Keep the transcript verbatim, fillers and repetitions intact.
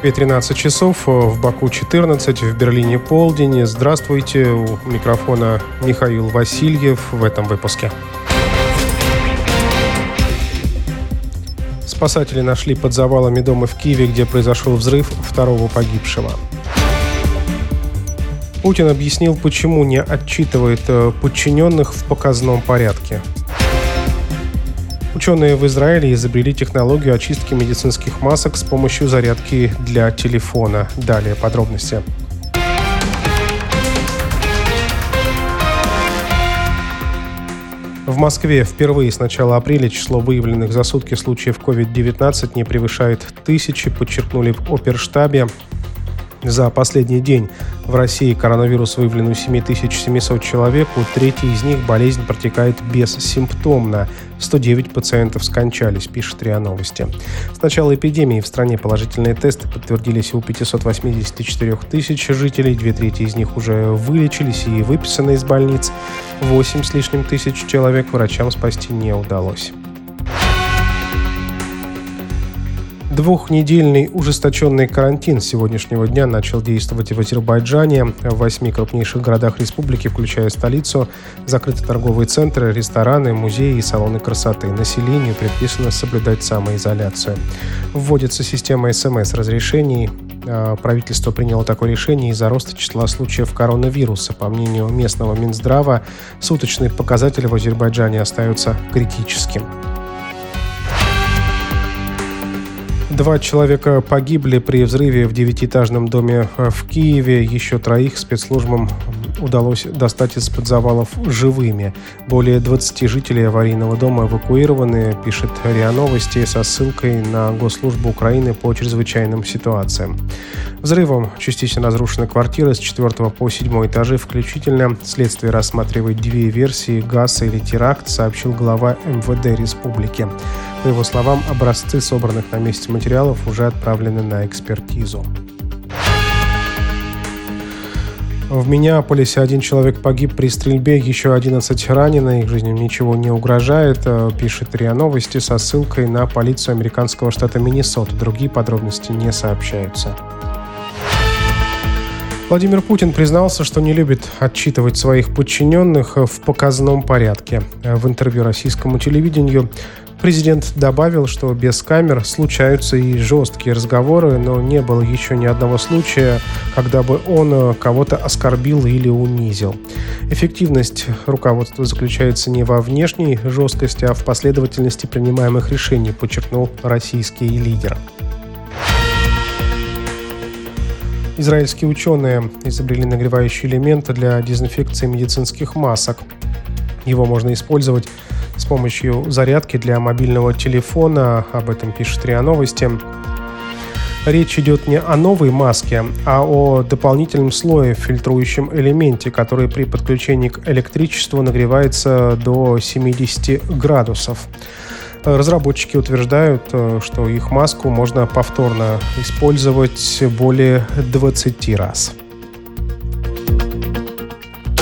тринадцать часов, в Баку четырнадцать, в Берлине полдень. Здравствуйте, у микрофона Михаил Васильев в этом выпуске. Спасатели нашли под завалами дома в Киеве, где произошел взрыв, второго погибшего. Путин объяснил, почему не отчитывает подчиненных в показном порядке. Ученые в Израиле изобрели технологию очистки медицинских масок с помощью зарядки для телефона. Далее подробности. В Москве впервые с начала апреля число выявленных за сутки случаев ковид девятнадцать не превышает тысячи, подчеркнули в оперштабе. За последний день в России коронавирус выявлен у семь тысяч семьсот человек, у трети из них болезнь протекает бессимптомно. сто девять пациентов скончались, пишет РИА Новости. С начала эпидемии в стране положительные тесты подтвердились у пятьсот восемьдесят четыре тысячи жителей, две трети из них уже вылечились и выписаны из больниц. восемь с лишним тысяч человек врачам спасти не удалось. Двухнедельный ужесточенный карантин с сегодняшнего дня начал действовать в Азербайджане. В восьми крупнейших городах республики, включая столицу, закрыты торговые центры, рестораны, музеи и салоны красоты. Населению предписано соблюдать самоизоляцию. Вводится система эс эм эс-разрешений. Правительство приняло такое решение из-за роста числа случаев коронавируса. По мнению местного Минздрава, суточный показатель в Азербайджане остается критическим. Два человека погибли при взрыве в девятиэтажном доме в Киеве. Еще троих спецслужбам удалось достать из-под завалов живыми. Более двадцати жителей аварийного дома эвакуированы, пишет РИА Новости со ссылкой на Госслужбу Украины по чрезвычайным ситуациям. Взрывом частично разрушена квартира с четвертого по седьмой этажи включительно. Следствие рассматривает две версии: газ или теракт, сообщил глава эм вэ дэ республики. По его словам, образцы собранных на месте материалов уже отправлены на экспертизу. В Миннеаполисе один человек погиб при стрельбе, еще одиннадцать ранены, их жизням ничего не угрожает, пишет РИА Новости со ссылкой на полицию американского штата Миннесота. Другие подробности не сообщаются. Владимир Путин признался, что не любит отчитывать своих подчиненных в показном порядке. В интервью российскому телевидению президент добавил, что без камер случаются и жесткие разговоры, но не было еще ни одного случая, когда бы он кого-то оскорбил или унизил. Эффективность руководства заключается не во внешней жесткости, а в последовательности принимаемых решений, подчеркнул российский лидер. Израильские ученые изобрели нагревающий элемент для дезинфекции медицинских масок. Его можно использовать с помощью зарядки для мобильного телефона, об этом пишет РИА Новости. Речь идет не о новой маске, а о дополнительном слое, фильтрующем элементе, который при подключении к электричеству нагревается до семидесяти градусов. Разработчики утверждают, что их маску можно повторно использовать более двадцати раз.